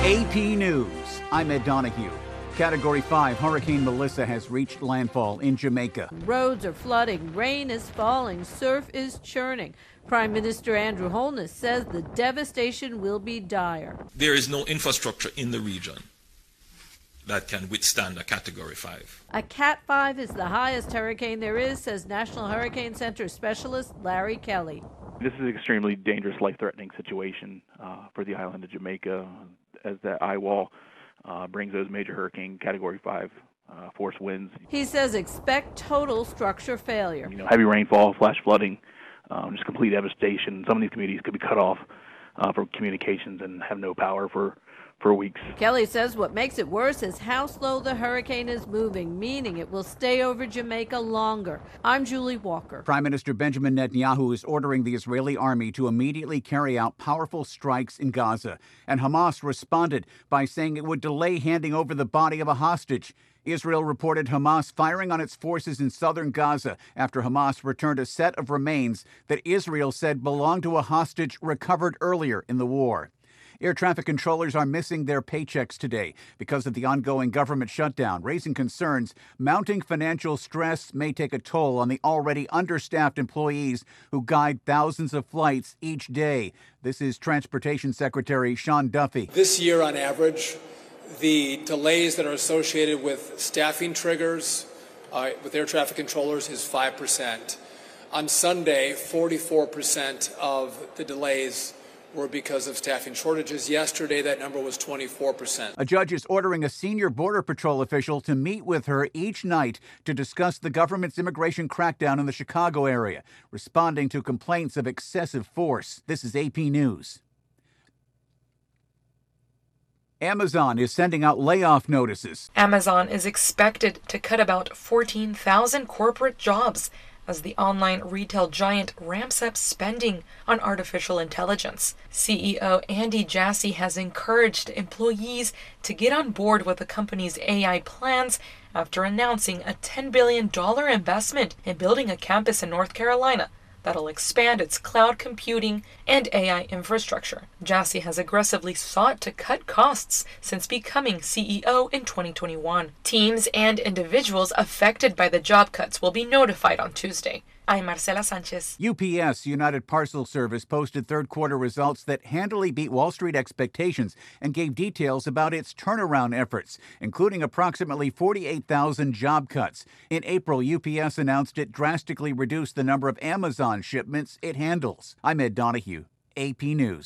AP News. I'm Ed Donahue. Category 5 Hurricane Melissa has reached landfall in Jamaica. Roads are flooding, rain is falling, surf is churning. Prime Minister Andrew Holness says the devastation will be dire. There is no infrastructure in the region that can withstand a Category 5. A Cat 5 is the highest hurricane there is, says National Hurricane Center specialist Larry Kelly. This is an extremely dangerous, life-threatening situation for the island of Jamaica, as that eye wall brings those major hurricane Category 5 force winds. He says expect total structure failure. Heavy rainfall, flash flooding, just complete devastation. Some of these communities could be cut off from communications and have no power for weeks. Kelly says what makes it worse is how slow the hurricane is moving, meaning it will stay over Jamaica longer. I'm Julie Walker. Prime Minister Benjamin Netanyahu is ordering the Israeli army to immediately carry out powerful strikes in Gaza. And Hamas responded by saying it would delay handing over the body of a hostage. Israel reported Hamas firing on its forces in southern Gaza after Hamas returned a set of remains that Israel said belonged to a hostage recovered earlier in the war. Air traffic controllers are missing their paychecks today because of the ongoing government shutdown, raising concerns mounting financial stress may take a toll on the already understaffed employees who guide thousands of flights each day. This is Transportation Secretary Sean Duffy. This year, on average, the delays that are associated with staffing triggers with air traffic controllers is 5%. On Sunday, 44% of the delays were because of staffing shortages. Yesterday, that number was 24%. A judge is ordering a senior Border Patrol official to meet with her each night to discuss the government's immigration crackdown in the Chicago area, responding to complaints of excessive force. This is AP News. Amazon is sending out layoff notices. Amazon is expected to cut about 14,000 corporate jobs as the online retail giant ramps up spending on artificial intelligence. CEO Andy Jassy has encouraged employees to get on board with the company's AI plans after announcing a $10 billion investment in building a campus in North Carolina that'll expand its cloud computing and AI infrastructure. Jassy has aggressively sought to cut costs since becoming CEO in 2021. Teams and individuals affected by the job cuts will be notified on Tuesday. I'm Marcela Sanchez. UPS, United Parcel Service, posted third-quarter results that handily beat Wall Street expectations and gave details about its turnaround efforts, including approximately 48,000 job cuts. In April, UPS announced it drastically reduced the number of Amazon shipments it handles. I'm Ed Donahue, AP News.